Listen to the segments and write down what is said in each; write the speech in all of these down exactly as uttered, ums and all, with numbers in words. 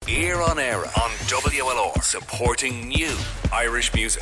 Ear on Air on W L R, supporting new Irish music.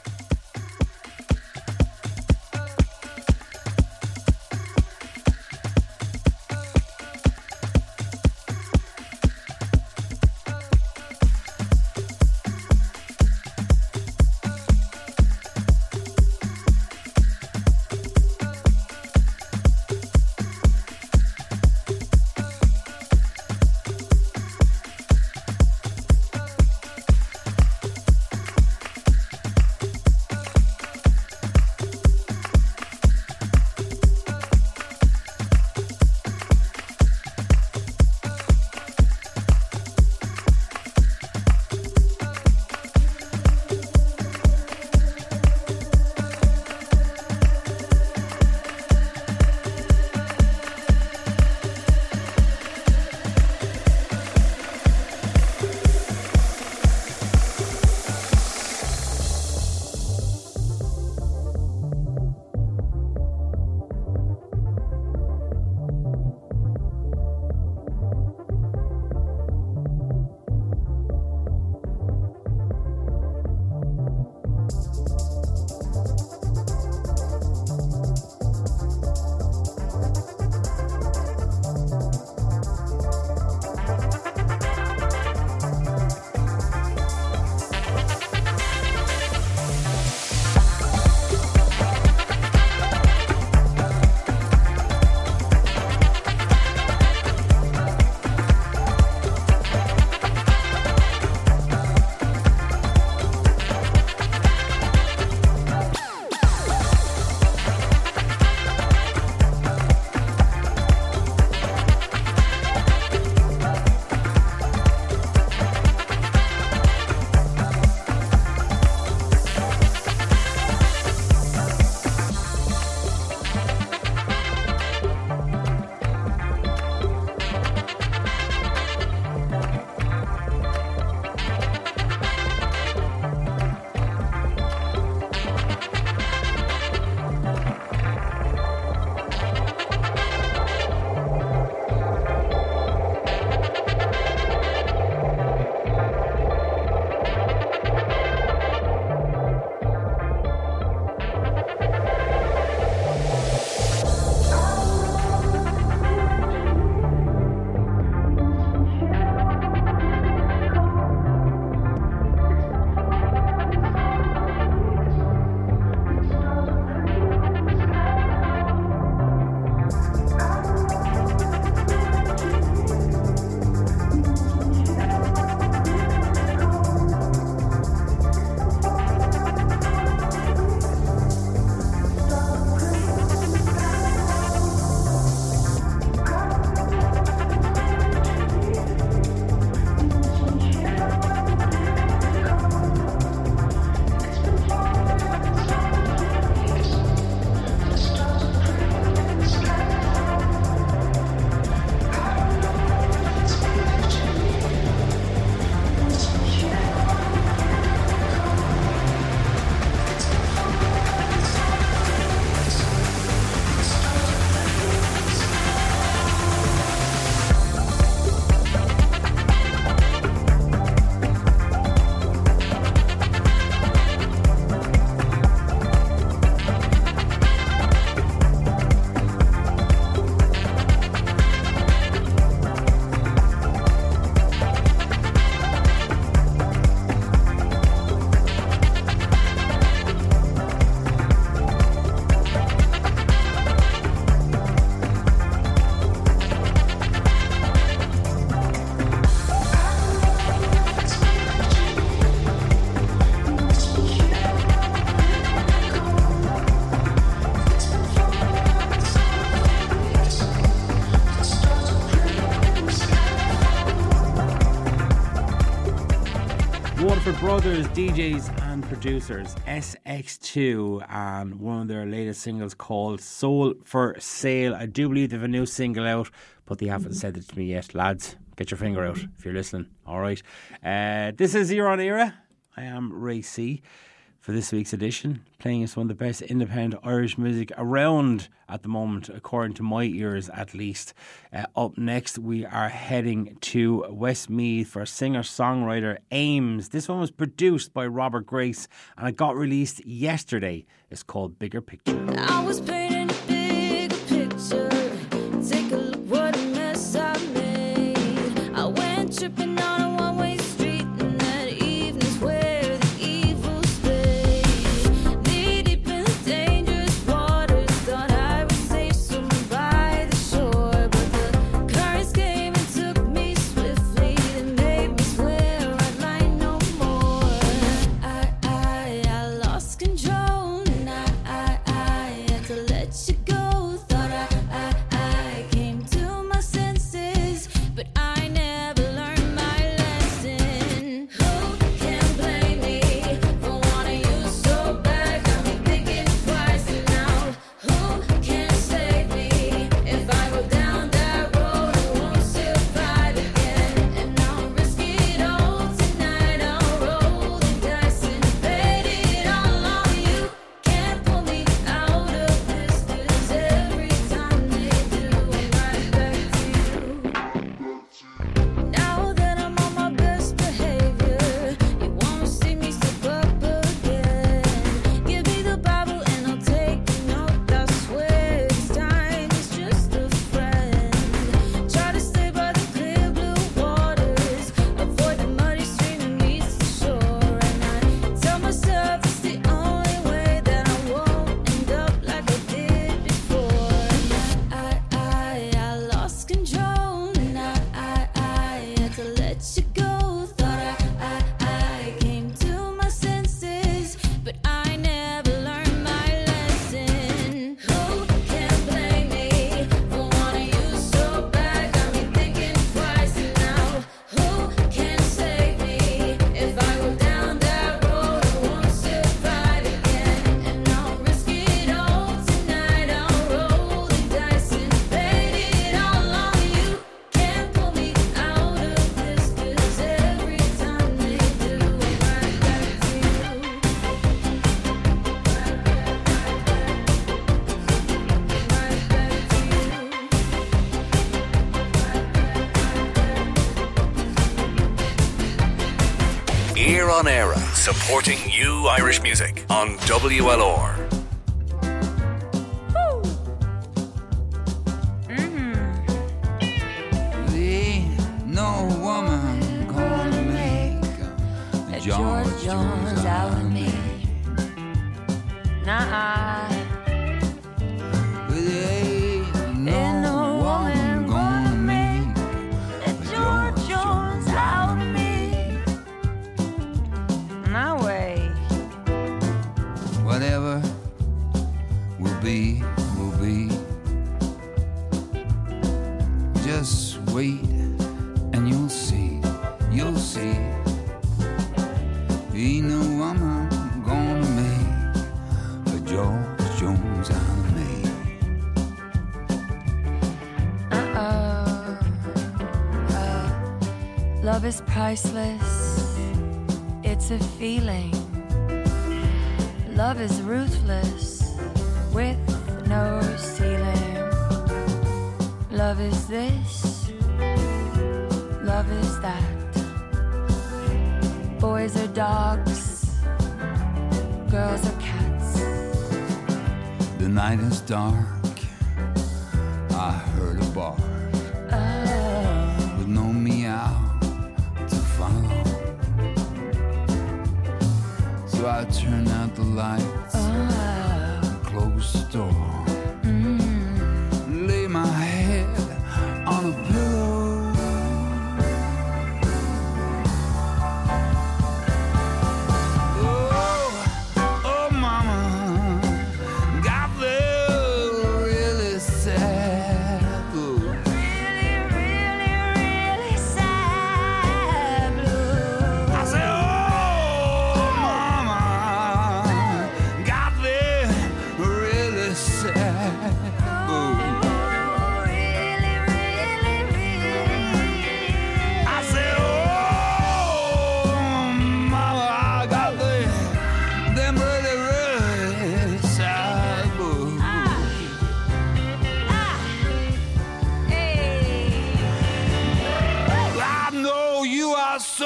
Waterford brothers, D Js and producers, S X two, and one of their latest singles called Soul for Sale. I do believe they have a new single out, but they haven't said it to me yet. Lads, get your finger out if you're listening. Alright. Uh, this is Ear on Era. I am Ray C. for this week's edition, playing us one of the best independent Irish music around at the moment, according to my ears at least. Uh, up next, we are heading to Westmeath for singer-songwriter Ames. This one was produced by Robert Grace and it got released yesterday. It's called Bigger Picture. I was painting a bigger picture. Take a look what a mess I made. I went tripping on a one-way street, and that evening's where the evil stayed. Knee deep in the dangerous waters, thought I would save someone by the shore, but the currents came and took me swiftly. They made me swear I'd lie no more. I, I, I lost control, and I, I, I had to let you go. Thought I, I, I came to my senses, but I never learned my lesson. Who can blame me for wanting you so bad? Got me thinking twice, and now who can save me if I go down that road? I won't survive again, and I'll risk it all tonight. I'll roll the dice and bet it all on you. Can't pull me out of this, 'cause every time they do, I'm right back to you. Now that I'm on my best behavior, you won't see me slip up again. Give me the Bible and I'll take a note. I swear this time it's just a friend. Try to stay by the clear blue waters, avoid the muddy stream that meets the shore. And I tell myself it's the only way that I won't end up like I did before. I, I, I lost control, and I, I, I had to let you go. Thought I, I, I came to my senses, but I never learned my lesson. Who can blame me for wanting you so bad? Got me thinking twice, and now who can save me if I go down that road? I won't survive again, and I'll risk it all tonight. I'll roll the dice and bet it all on you. Can't pull me out of this, 'cause every time they do, I'm right back to you. Right back to you. Ear on Era, supporting you Irish music on W L R. There ain't no woman gonna make a George Jones out of me. Nah, There ain't Ain't no no woman woman gonna make a a George Jones out of me. No way. Whatever will be, will be. Just wait and you'll see, you'll see. Ain't no woman gonna make a George Jones out of me. Uh-oh. Uh, love is priceless. It's a feeling. Love is ruthless with no ceiling. Love is this. Love is that. Boys are dogs. Girls are cats. The night is dark. I heard a bark Oh. with no meow to follow. So I turn out the lights, Oh. close the door, Mm. lay my head on a pillow. Oh, oh, mama, got the really sad. Oh. Really, really, really sad blue. I said, oh, mama, got the really sad.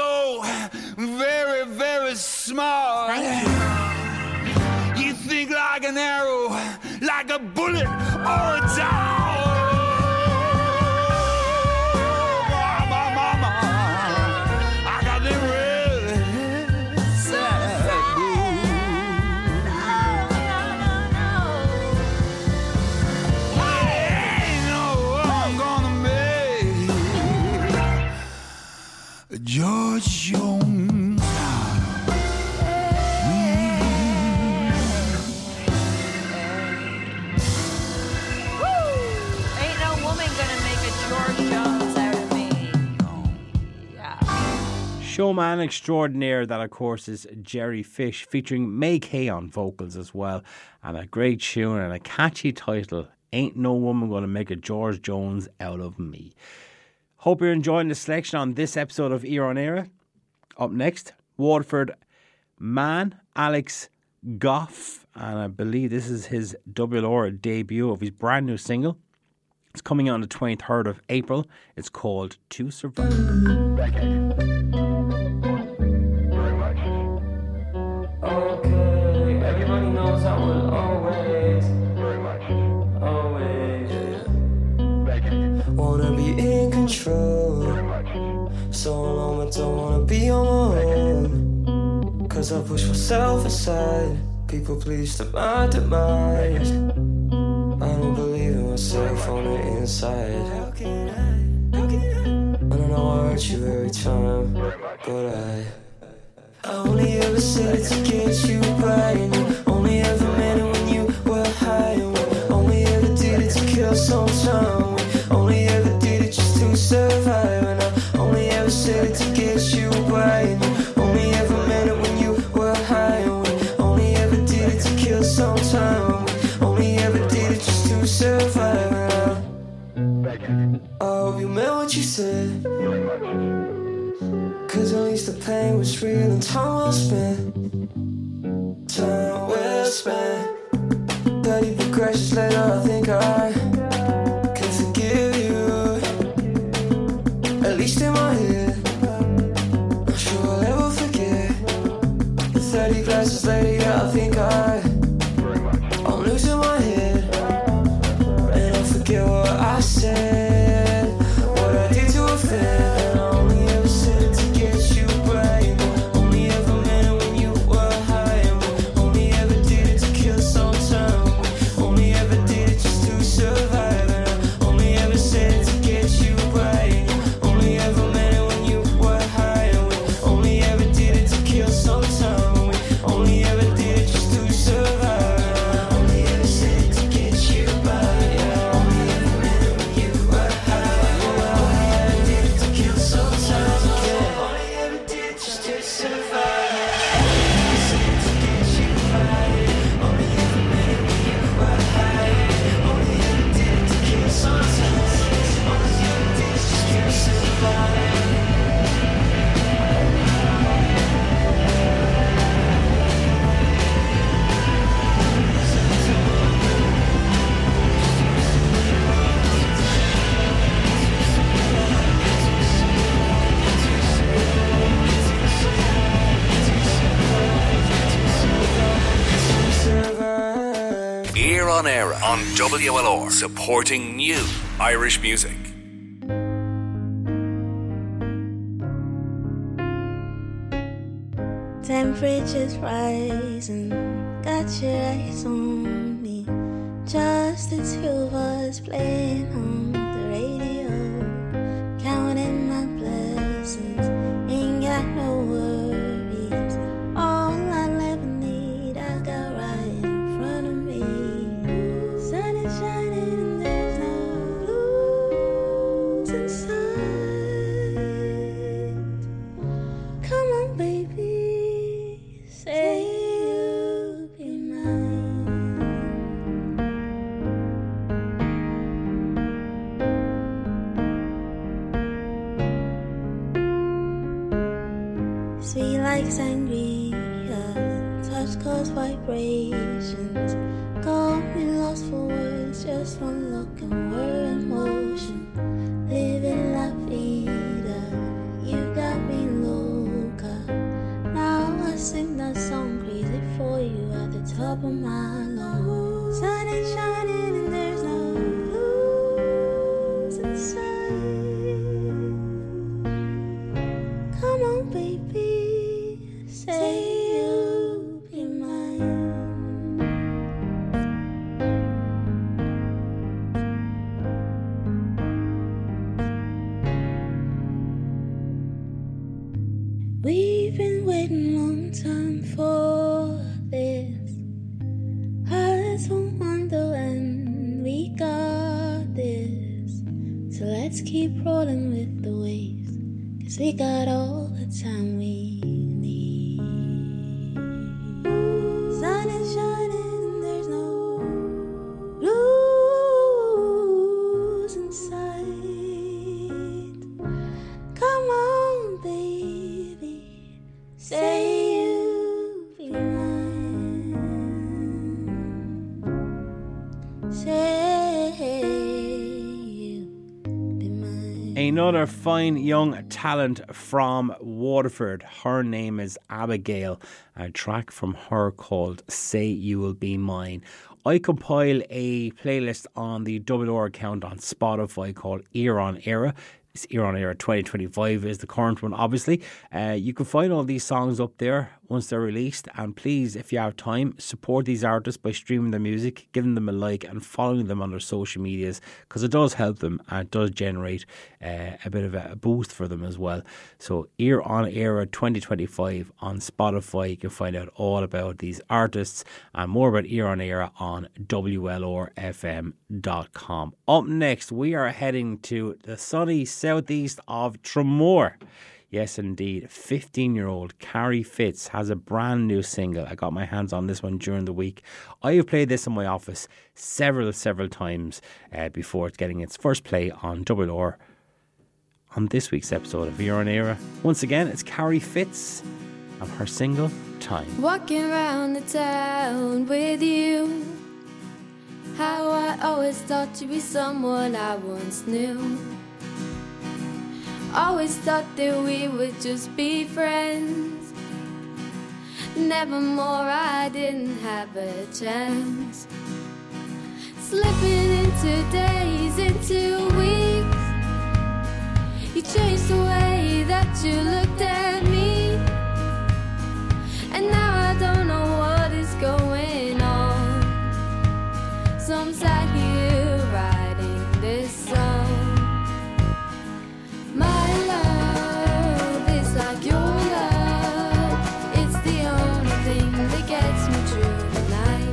so very, very smart. You think like an arrow, like a bullet or a dart. My mama, I got them red sad blues. Ain't no I'm gonna make George Jones. Showman extraordinaire, that of course is Jerry Fish, featuring May Kay on vocals as well, and a great tune and a catchy title, Ain't No Woman Gonna Make a George Jones Out of Me. Hope you're enjoying the selection on this episode of Ear on Era. Up next, Waterford man Alex Goff, and I believe this is his double R debut of his brand new single. It's coming out on the twenty-third of April. It's called To Survive. Okay, everybody knows I will always, always wanna be in control. So long I don't wanna be on my own. Cause I push myself aside. People please to my demise. I don't believe in myself on the inside. How can I, how can I? I know I hurt you every time, but I I only ever said it to get you right, and you only ever meant it when you were high, and we only ever did it to kill some time. We only ever did it just to survive, and I only ever said it to get you right, and you only ever meant it when you were high, and we only ever did it to kill some time. We only ever did it just to survive, and I, I hope you meant what you said. Cause at least the pain was real and time well spent. Time well spent. thirty progressions later, I think I can forgive you. At least in my head, I'm sure I'll ever forget. thirty glasses later, yeah, I think I I'm losing my head. And I forget what I said, what I did to offend. On Air on W L R, supporting new Irish music. Temperature's rising, got your eyes on me. Just the two of us playing on the radio, counting my blessings, ain't got no worries. All I ever need, I got right in front of me. Sun is shining and there's no blues inside. Come on, baby, say you'll be mine. Sweet like sangria, touch cause vibrations. Got me lost for words, just one look and we're in motion. Living la vida, you got me low. top of my lungs. Sun is shining and there's no blues inside. Come on, baby, say you'll be mine. We've been waiting a long time for this. Hearts won't wonder when we got this. So let's keep rolling with the waves, 'cause we got all the time we need. Sun is shining, there's no blues inside. Come on, baby, say you'll be mine. Say you'll be mine. Another fine young talent from Waterford. Her name is Abigail. A track from her called Say You Will Be Mine. I compile a playlist on the Double O R account on Spotify called Ear on Era. It's Ear on Era twenty twenty-five is the current one, obviously. Uh, you can find all these songs up there once they're released. And please, if you have time, support these artists by streaming their music, giving them a like and following them on their social medias, because it does help them and it does generate uh, a bit of a boost for them as well. So Ear on Era twenty twenty-five on Spotify. You can find out all about these artists and more about Ear on Era on W L O R F M dot com. Up next, we are heading to the sunny southeast of Tramore. Yes, indeed. fifteen-year-old Carrie Fitz has a brand new single. I got my hands on this one during the week. I have played this in my office several, several times uh, before it's getting its first play on Double O R on this week's episode of Ear on Era. Once again, it's Carrie Fitz and her single, Time. Walking around the town with you, how I always thought you'd be someone I once knew. Always thought that we would just be friends. Nevermore, I didn't have a chance. Slipping into days, into weeks, you changed the way that you looked at me. And now I don't know what is going on. So I'm sat here writing this song. My love is like your love. It's the only thing that gets me through the night.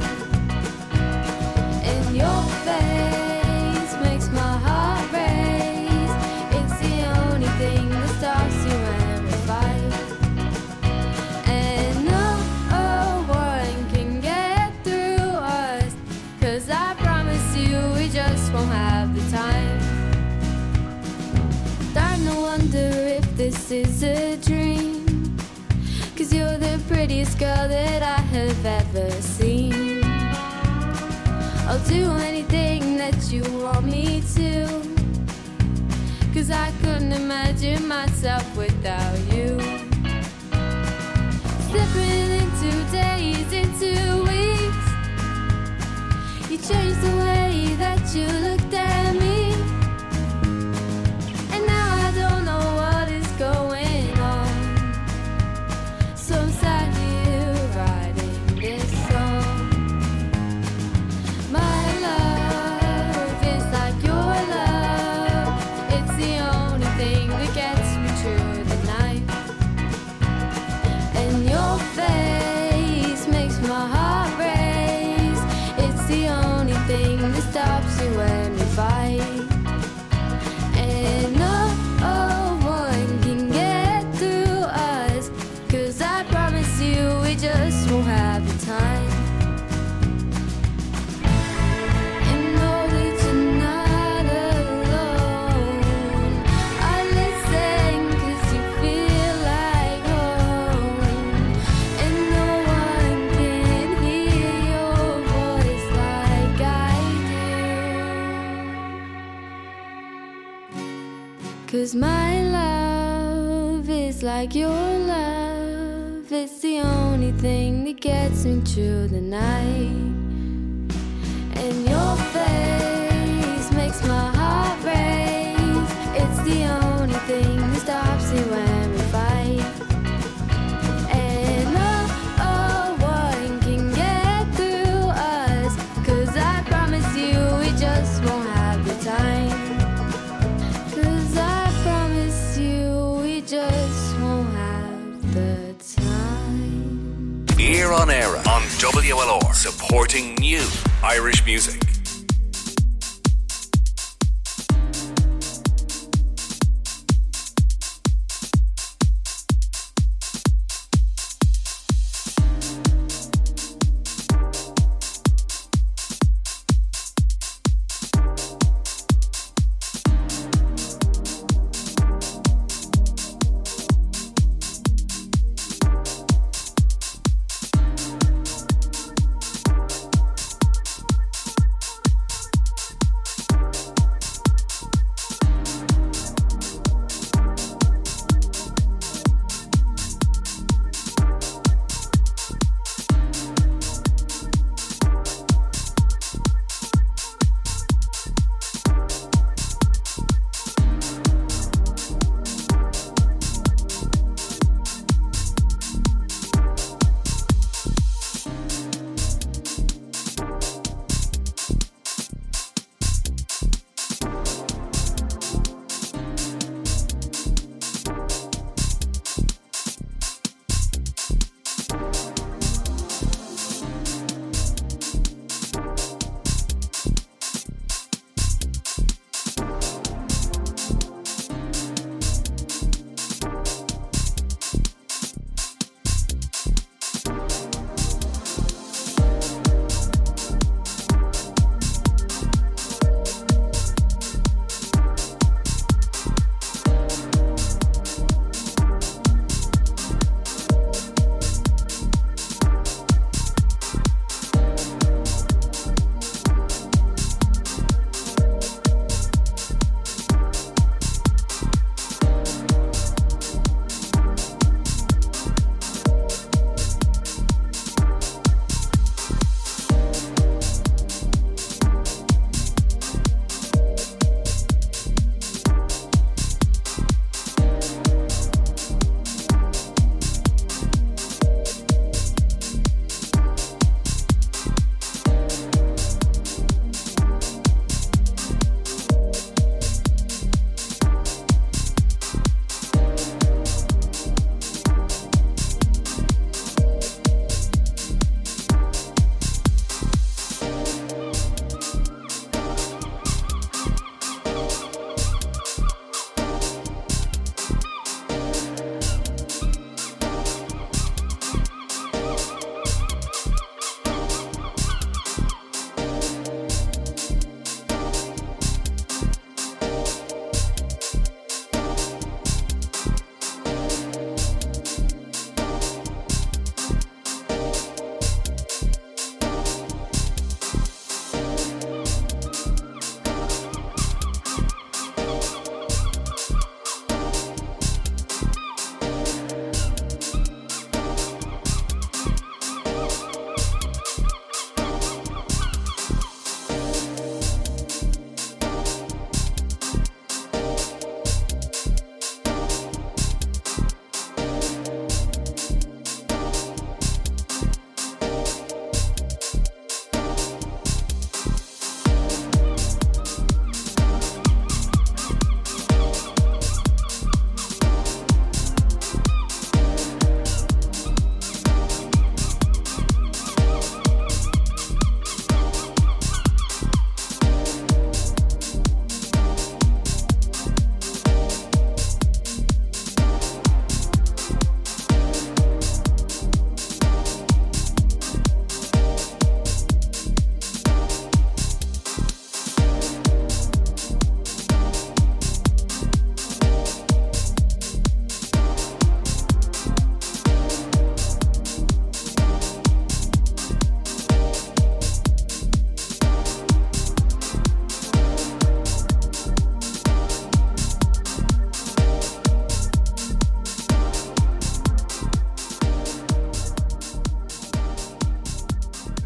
And your face makes my heart race. It's the only thing that stops you when we fight. And no one can get through us, 'cause I promise you we just won't have the time. Starting to wonder if this is a dream, 'cause you're the prettiest girl that I have ever seen. I'll do anything that you want me to, 'cause I couldn't imagine myself without you. Slipping into days, into weeks, you changed the way that you looked at me. And now I don't know what is going on. So I'm sat here writing this song. My love is like your love. It's the only thing that gets me through the night. And your face makes my heart race. It's the only thing that stops you when we fight. And no one can get through us, 'cause I promise you we just won't have the time. And know that you're not alone. I listen 'cause you feel like home. And no one can hear your voice like I do. 'Cause my love is like your love. if it's the only thing that gets me through the night. And your face makes my heart race. It's the only thing that stops it when we fight. And no one can get through us, 'cause I promise you we just won't have the time. 'Cause I promise you we just won't have the time. Ear on Era on W L R, supporting new Irish music.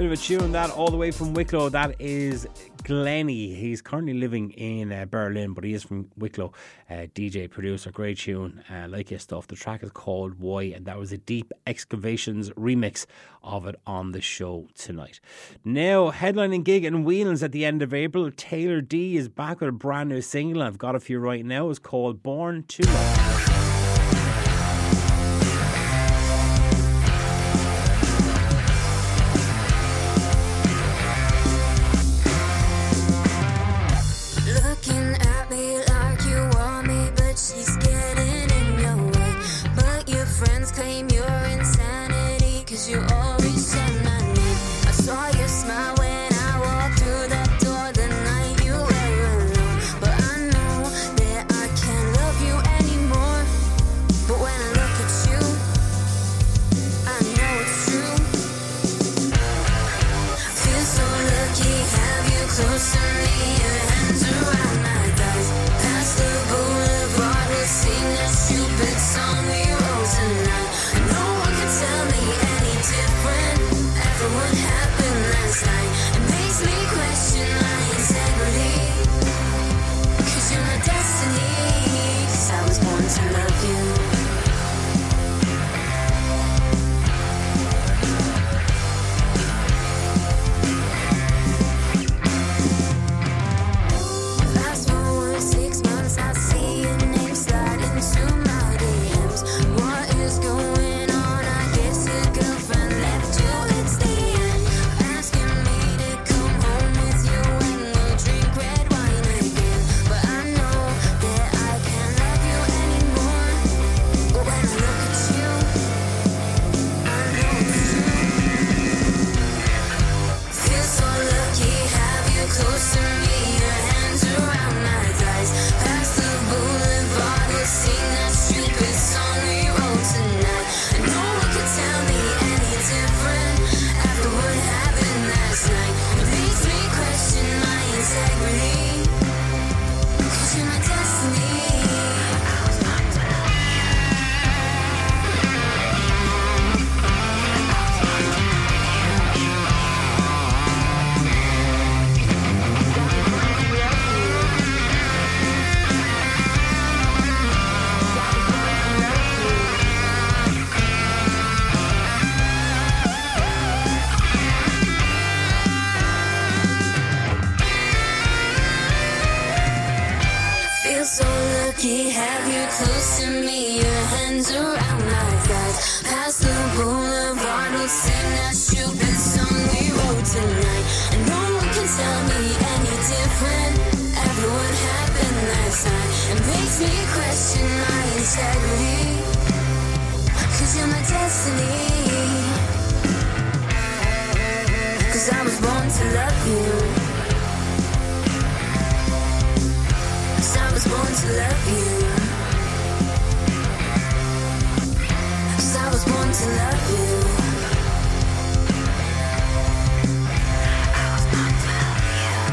Bit of a tune that all the way from Wicklow. That is Glenny. He's currently living in uh, Berlin, but he is from Wicklow. Uh, D J, producer, great tune. Uh, like his stuff. The track is called Why, and that was a Deep Excavations remix of it on the show tonight. Now, headlining gig in Whelan's at the end of April. Taylor D is back with a brand new single. I've got a few right now. It's called Born to Love. You always said my name. I saw you smile when I walked through that door the night you were alone. But I know that I can't love you anymore. But when I look at you, I know it's true. Feel so lucky, have you close to me, your hands around my thighs. Past the boulevard, we'll sing that stupid song we wrote tonight. No one can tell me different after what happened last night. It makes me question my integrity, 'cause you're my destiny, 'cause I was born to love you. Fast forward six months, I see your name slide into my D Ms. What is going on? I guess your girlfriend left you, it's the end. Asking me to come home with you and we'll drink red wine again. But I know that I can't love you anymore. But when I look at you, I know it's true. Feel so lucky, have you close to me, your hands around my thighs. Past the boulevard, we'll sing that stupid song we wrote tonight. And no one can tell me any different after what happened last night. It makes me question my integrity, 'cause you're my destiny. Feel so lucky, have you close to me, your hands around my thighs. Past the boulevard, we'll sing that stupid song we wrote tonight. And no one can tell me any different after what happened last night. It makes me question my integrity, 'cause you're my destiny, 'cause I was born to love you. I was born to love you. 'Cause I was born to love you. I was born to love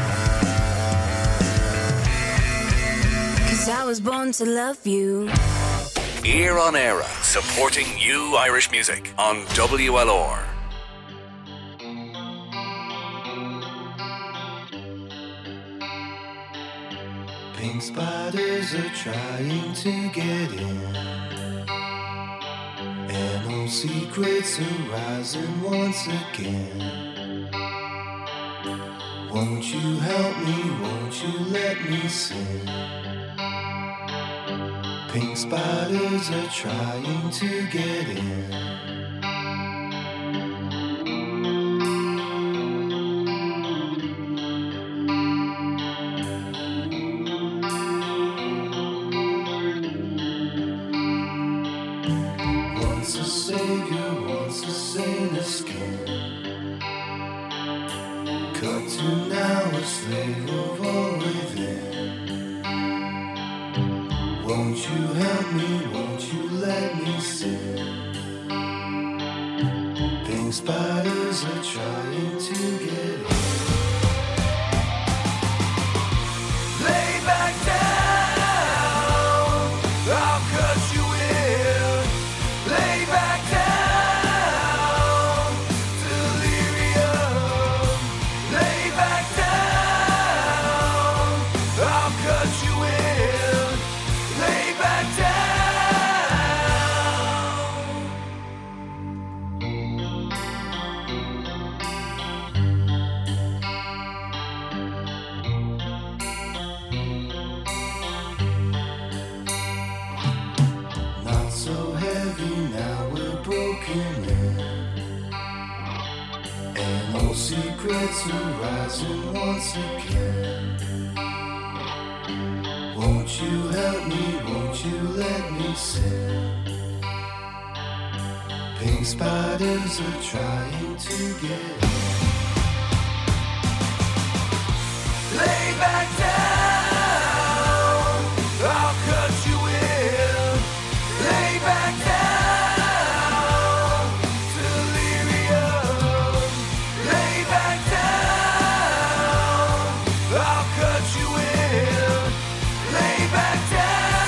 you. 'Cause I was born to love you. Ear on Era, supporting new Irish music on W L R. Pink spiders are trying to get in, and old secrets are rising once again. Won't you help me, won't you let me sing? Pink spiders are trying to get in. Lay back down, delirious. secrets arising once again. Won't you help me, won't you let me sin? Pink spiders are trying to get in. Lay back down, I'll cut you in. Lay back down, delirium. Lay back down, I'll cut you in. Lay back down.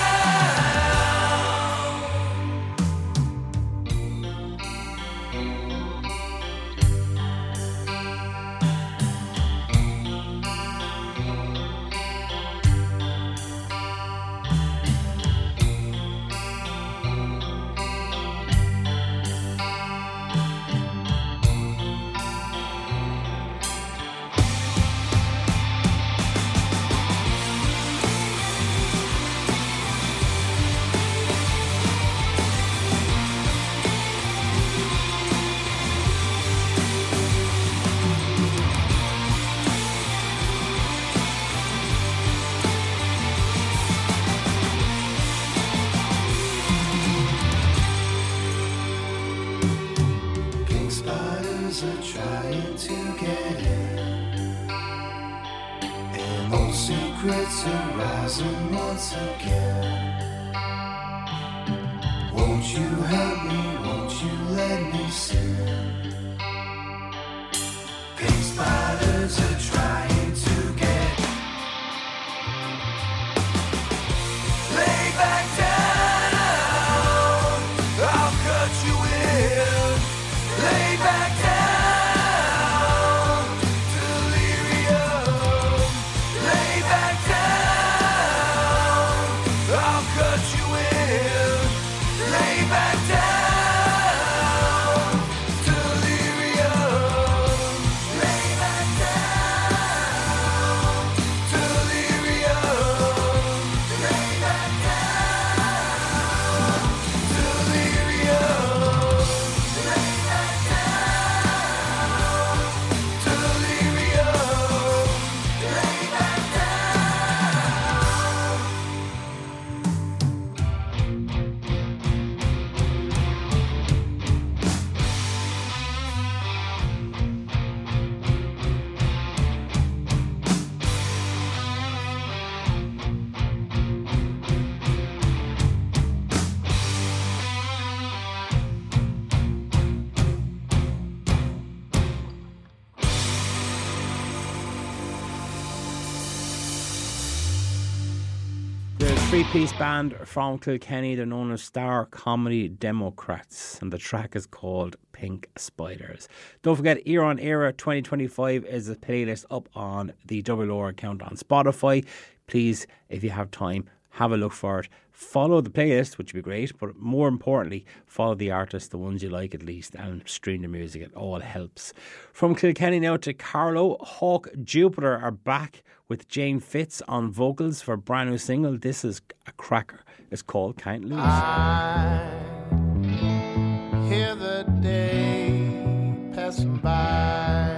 Secrets arising once again. Won't you help me, won't you let me sin? Pink spiders are trying to get. Lay back down, I'll cut you in. Lay back down. Three-piece band from Kilkenny. They're known as Star Comedy Democrats, and the track is called Pink Spiders. Don't forget, Era on Era twenty twenty-five is a playlist up on the Double O R account on Spotify. Please, if you have time, have a look for it. Follow the playlist, which would be great, but more importantly, follow the artists, the ones you like at least, and stream the music. It all helps. From Kilkenny now to Carlow, Hawk Jupiter are back with Jane Fitz on vocals for a brand new single. This is a cracker. It's called Can't Lose. I hear the day passing by.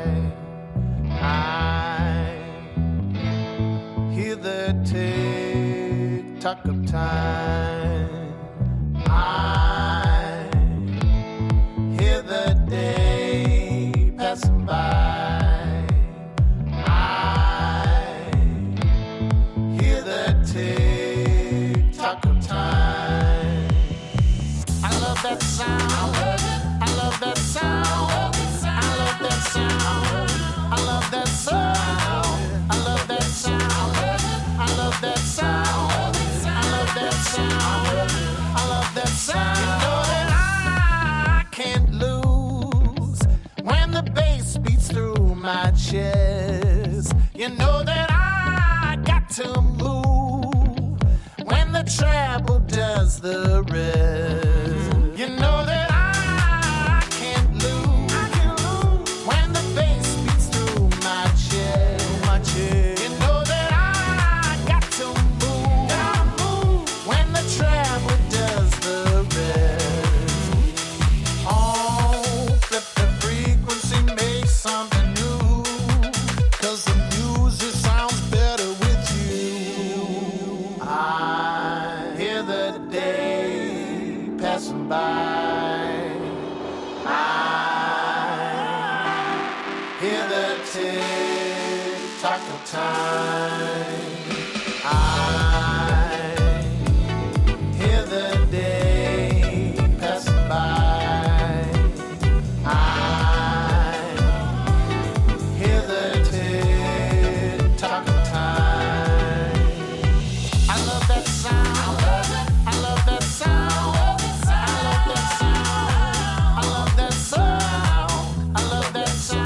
I hear the tick-tock of time. I hear the day passing by. That sound, I love that sound, I love that sound, I love that sound, I love that sound, I love that sound, I love that sound, I love that sound. You know that I can't lose when the bass beats through my chest. You know that I got to move when the treble does the rest. You know that I can't lose, I can't lose when the bass beats through my chest. My chest. You know that I got to move, gotta move when the treble does the rest. Oh, flip the frequency, make something new. tick-tock of time. I hear the day passing by. I hear the tick-tock of time. I love that sound. I love that sound. I love that sound. I love that sound. I love that sound.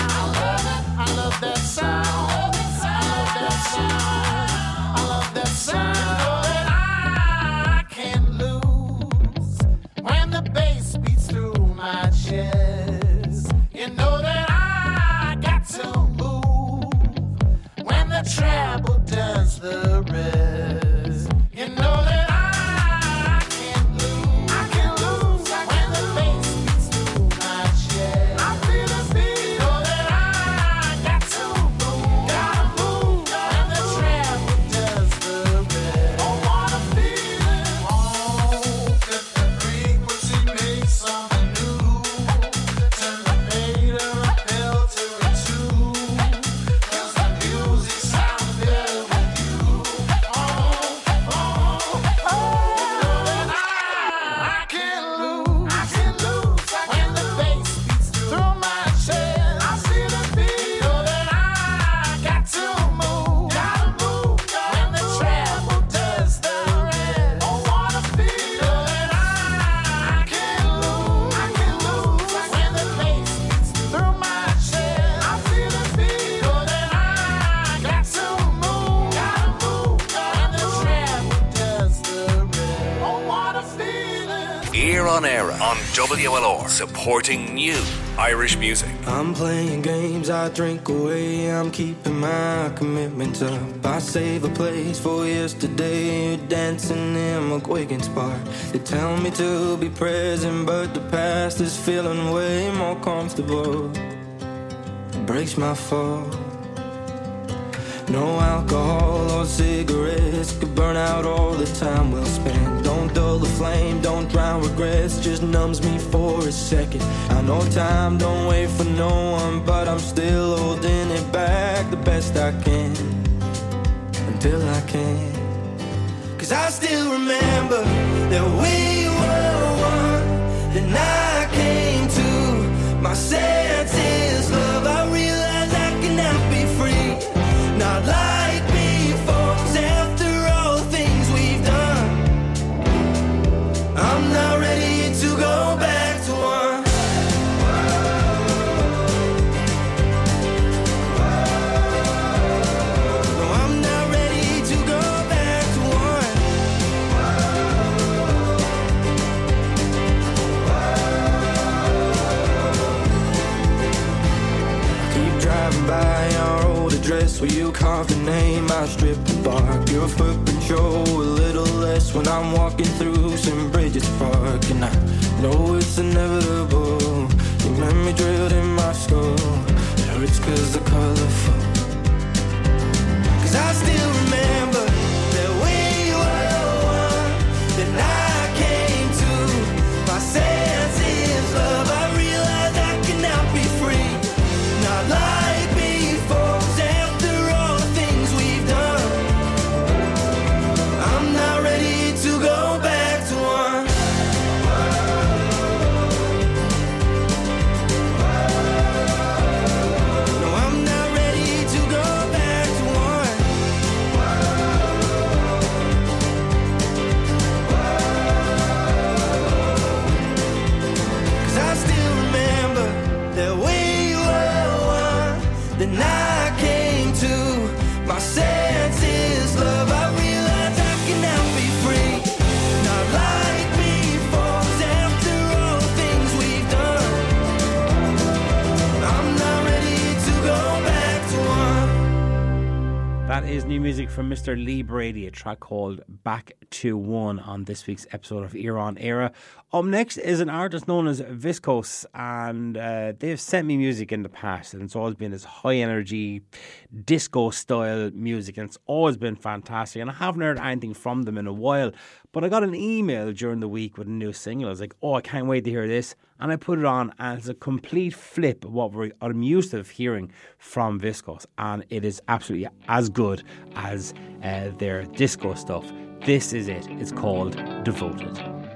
I love that sound. I love that sound. I love that sound. Oh, that I can't lose when the bass beats through my chest. You know that I got to move when the treble does the rest. You know that I can't lose. I can't lose when the bass beats through my chest. I feel the beat. Know that I got to move. Gotta move when the treble does the rest. Oh, what a feeling. Oh, get the frequency, make something new. Turn the fader up, filter it too. 'Cause the music sounds better with you. Oh, oh, oh. And I, I can't lose. I can't lose when the bass beats through my chest. I see the beat. Know that I got to move. Gotta move when the treble does the rest. Oh, what a feel. Know that I can't lose. I can't lose when the bass beats through my chest. I see the beat. Know that I got to move. Gotta move when the treble does the rest. Oh, what a feeling. Ear on Era on W L R, supporting new Irish music. I'm playing games, I drink away, I'm keeping my commitments up. I save a place for yesterday, you're dancing in McGuigan's park. They tell me to be present, but the past is feeling way more comfortable. It breaks my fall. No alcohol or cigarettes could burn out all the time we'll spend. Don't dull the flame, don't drown regrets, just numbs me for a second. I know time don't wait for no one, but I'm still holding it back the best I can, until I can. 'Cause I still remember that we were one, then I came to my senses. Love, I realize I cannot be free. Not like before, 'cause after all the things we've done, I'm not ready to go back to one. No, I'm not ready to go back to one. Keep driving by our old address where you carved a name, I stripped the bark. Your footprint show a little less when I'm walking through Saint Bridget's Park. And I know it's inevitable, your memory drilled in my skull. It hurts 'cause they're colorful. 'Cause I still remember that we were one, then I came to my senses. Love, I realize I cannot be free. Not like before, 'cause after all the things we've done, I'm not ready to go back to one. No, I'm not ready to go back to one. 'Cause I still remember that we were one, then I came to my senses. Love, I realize I cannot be free. Not like before, 'cause after all the things we've done, I'm not ready to go back to one. That is new music from Mister Lee Brady, a track called Back to One on this week's episode of Ear on Era. Up next is an artist known as Viscose, and uh, they've sent me music in the past, and it's always been this high energy disco style music, and it's always been fantastic, and I haven't heard anything from them in a while, but I got an email during the week with a new single. I was like, oh, I can't wait to hear this. and I put it on, and it's a complete flip of what we're, I'm used to hearing from Viscose, and it is absolutely as good as uh, their disco stuff. This is it. It's called Devoted.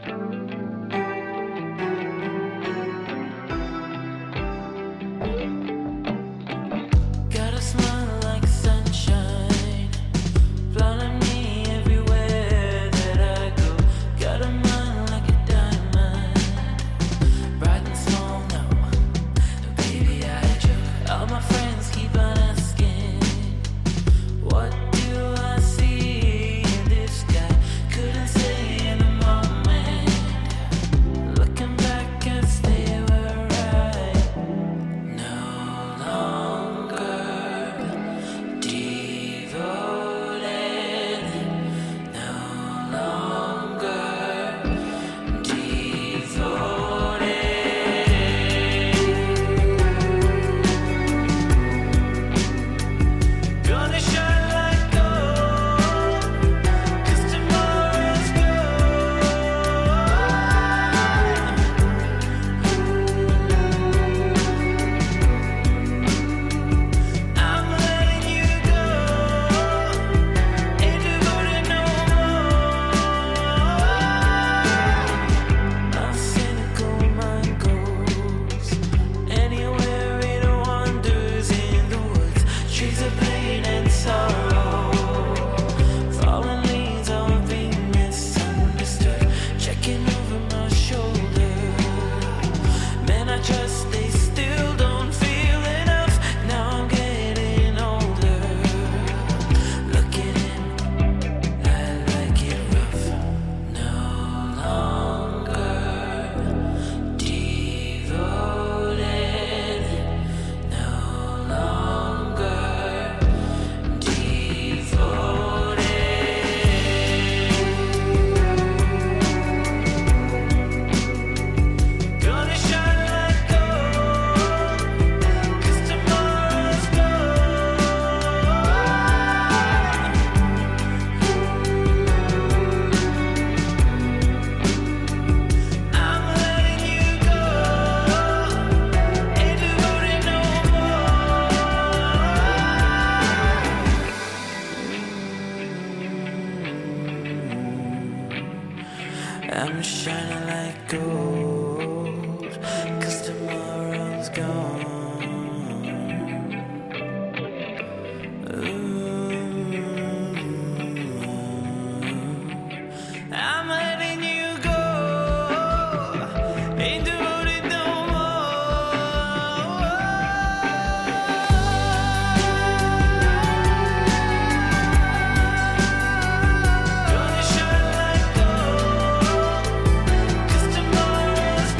Got a smile like sunshine, blinding me everywhere that I go. Got a mind like a diamond, bright and small now. Baby, I joke. All my friends keep on asking, what do I see in this sky? Couldn't say in a moment. Looking back as they were right. No longer devoted. No longer devoted. Gonna shine like gold, 'cause tomorrow's I'm letting you go, ain't devoted no more. My cynical mind goes anywhere it wanders in the woods, trees of pain and sorrow, fallen leaves are being misunderstood, checking over my shoulder. Man, I trust they still don't feel enough. Now I'm getting older. Looking in, I like it rough. No longer devoted. No longer devoted. Gonna shine like gold, 'cause tomorrow's I'm letting you go, ain't devoted no more. I'm shining like gold, 'cause tomorrow's gone. Ooh. I'm letting you go, ain't devoted no more. Gonna shine like gold, 'cause tomorrow's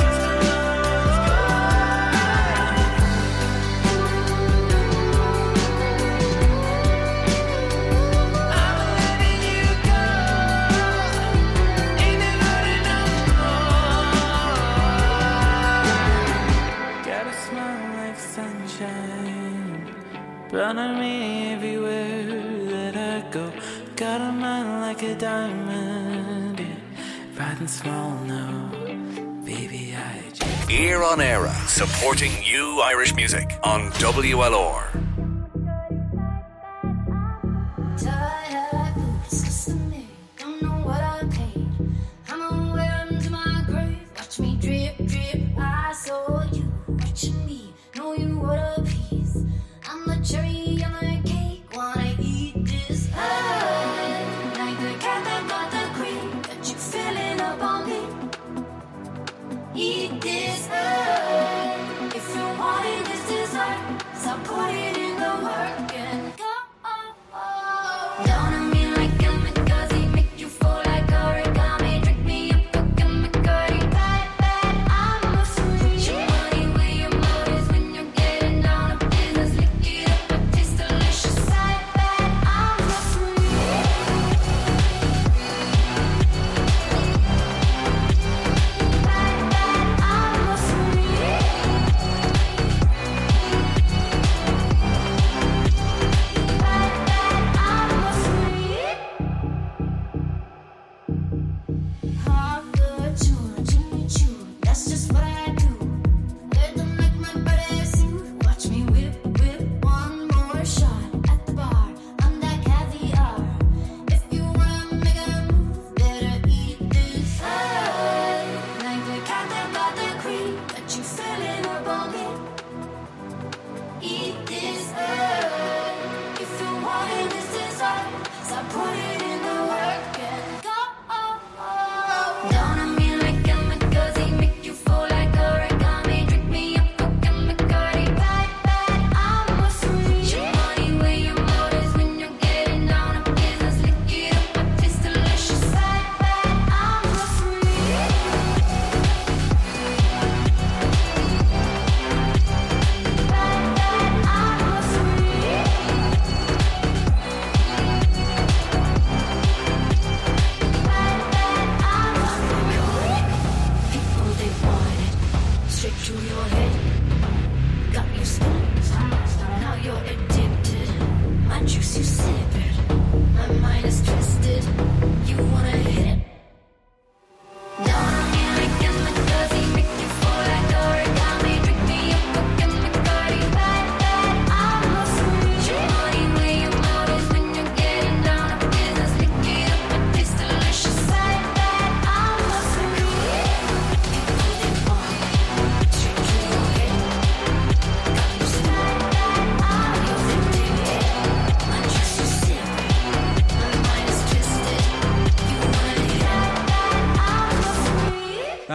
I'm letting you go, ain't devoted no more. Got a smile like sunshine, burning me everywhere that I go. Got a mind like a diamond, yeah, bright and small now. Baby, I just Ear on Era, supporting you Irish music on W L R. Tired boots, listen me, don't know what I paid. I'm gonna wear 'em to my grave. Watch me drip, drip. I saw you watching me, know you what a piece. I'm the cherry on the cake, wanna eat this high. Like the cat that got the cream, got you filling up on me. Eat this high. If you wanted this dessert, stop putting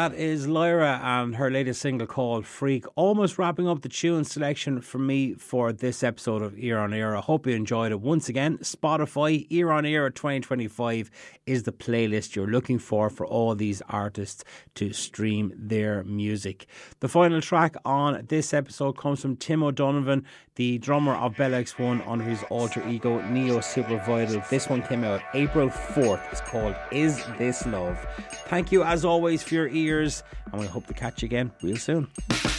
That is Lyra and her latest single called Freak. Almost wrapping up the tune selection for me for this episode of Ear on Ear. I hope you enjoyed it. Once again, Spotify, Ear on Ear twenty twenty-five is the playlist you're looking for for all these artists to stream their music. The final track on this episode comes from Tim O'Donovan, the drummer of Bell X one under his alter ego Neo Super Vital. This one came out April fourth. It's called Is This Love? Thank you as always for your ears, and we hope to catch you again real soon.